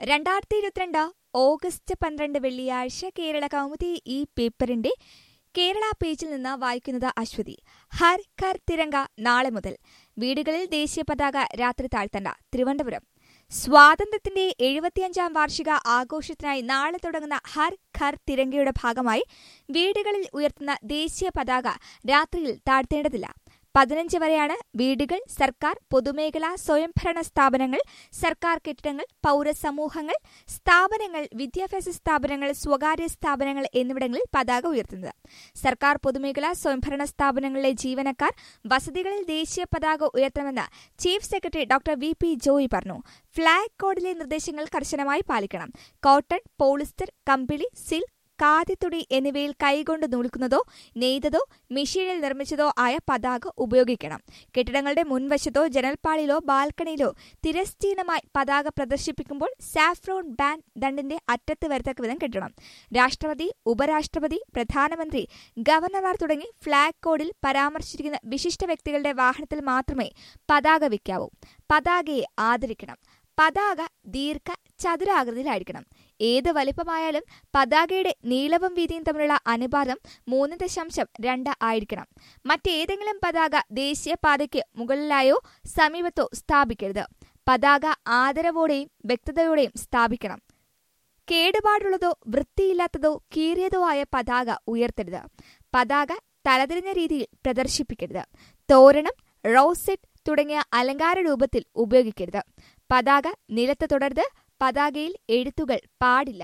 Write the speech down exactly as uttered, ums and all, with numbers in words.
രണ്ടായിരത്തി ഇരുപത്തിരണ്ട് ഓഗസ്റ്റ് പന്ത്രണ്ട് വെള്ളിയാഴ്ച കേരള കൗമുദി ഈ പേപ്പറിന്റെ കേരള പേജിൽ നിന്ന് വായിക്കുന്നത് അശ്വതി. ഹർ ഘർ തിരങ്ക നാളെ മുതൽ വീടുകളിൽ ദേശീയ പതാക രാത്രി താഴ്ത്തണ്ട. തിരുവനന്തപുരം. സ്വാതന്ത്ര്യത്തിന്റെ എഴുപത്തിയഞ്ചാം വാർഷിക ആഘോഷത്തിനായി നാളെ തുടങ്ങുന്ന ഹർ ഘർ തിരങ്കയുടെ ഭാഗമായി വീടുകളിൽ ഉയർത്തുന്ന ദേശീയ പതാക രാത്രിയിൽ താഴ്ത്തേണ്ടതില്ല. പതിനഞ്ച് വരെയാണ് വീടുകൾ, സർക്കാർ, പൊതുമേഖലാ സ്വയംഭരണ സ്ഥാപനങ്ങൾ, സർക്കാർ കെട്ടിടങ്ങൾ, പൗരസമൂഹങ്ങൾ, സ്ഥാപനങ്ങൾ, വിദ്യാഭ്യാസ സ്ഥാപനങ്ങൾ, സ്വകാര്യ സ്ഥാപനങ്ങൾ എന്നിവിടങ്ങളിൽ പതാക ഉയർത്തുന്നത്. സർക്കാർ, പൊതുമേഖലാ സ്വയംഭരണ സ്ഥാപനങ്ങളിലെ ജീവനക്കാർ വസതികളിൽ ദേശീയ പതാക ഉയർത്തണമെന്ന് chief secretary doctor V P Joy പറഞ്ഞു. ഫ്ളാഗ് കോഡിലെ നിർദ്ദേശങ്ങൾ കർശനമായി പാലിക്കണം. കോട്ടൺ, പോളിസ്റ്റർ, കമ്പിളി, സിൽക്ക്, കാതിത്തുണി എന്നിവയിൽ കൈകൊണ്ട് നൂൽക്കുന്നതോ നെയ്തതോ മെഷീനിൽ നിർമ്മിച്ചതോ ആയ പതാക ഉപയോഗിക്കണം. കെട്ടിടങ്ങളുടെ മുൻവശത്തോ ജനൽപ്പാളിയിലോ ബാൽക്കണിയിലോ തിരശ്ചീനമായി പതാക പ്രദർശിപ്പിക്കുമ്പോൾ സാഫ്രോൺ ബാൻഡ് ദണ്ടിന്റെ അറ്റത്ത് വരത്തക്ക വിധം കെട്ടണം. രാഷ്ട്രപതി, ഉപരാഷ്ട്രപതി, പ്രധാനമന്ത്രി, ഗവർണർമാർ തുടങ്ങി ഫ്ളാഗ് കോഡിൽ പരാമർശിച്ചിരിക്കുന്ന വിശിഷ്ട വ്യക്തികളുടെ വാഹനത്തിൽ മാത്രമേ പതാക വയ്ക്കാവൂ. പതാകയെ ആദരിക്കണം. പതാക ദീർഘ ചതുരാകൃതിയിലായിരിക്കണം. ഏത് വലിപ്പമായാലും പതാകയുടെ നീളവും വീതിയും തമ്മിലുള്ള അനുപാതം മൂന്ന് ദശാംശം രണ്ട് ആയിരിക്കണം. മറ്റേതെങ്കിലും പതാക ദേശീയപാതയ്ക്ക് മുകളിലായോ സമീപത്തോ സ്ഥാപിക്കരുത്. പതാക ആദരവോടെയും വ്യക്തതയോടെയും സ്ഥാപിക്കണം. കേടുപാടുള്ളതോ വൃത്തിയില്ലാത്തതോ കീറിയതോ ആയ പതാക ഉയർത്തരുത്. പതാക തലതിരിഞ്ഞ രീതിയിൽ പ്രദർശിപ്പിക്കരുത്. തോരണം, റോസെറ്റ് തുടങ്ങിയ അലങ്കാര രൂപത്തിൽ ഉപയോഗിക്കരുത്. പതാക നിലത്ത് തൊടരുത്. പതാകയിൽ എഴുത്തുകൾ പാടില്ല.